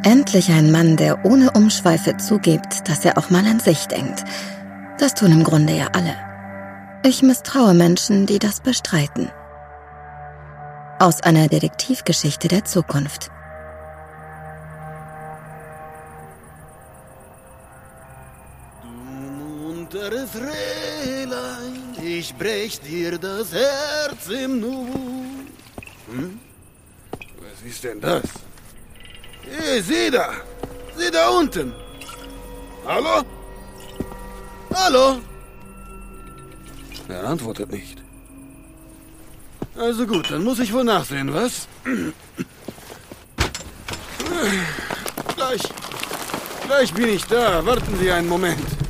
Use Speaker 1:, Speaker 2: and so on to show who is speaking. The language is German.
Speaker 1: Endlich ein Mann, der ohne Umschweife zugibt, dass er auch mal an sich denkt. Das tun im Grunde ja alle. Ich misstraue Menschen, die das bestreiten. Aus einer Detektivgeschichte der Zukunft.
Speaker 2: Du munteres Rehlein, ich brech dir das Herz im Nu. Was ist denn das? Hey, sieh da unten. Hallo? Hallo? Er antwortet nicht. Also gut, dann muss ich wohl nachsehen, was? Gleich bin ich da. Warten Sie einen Moment.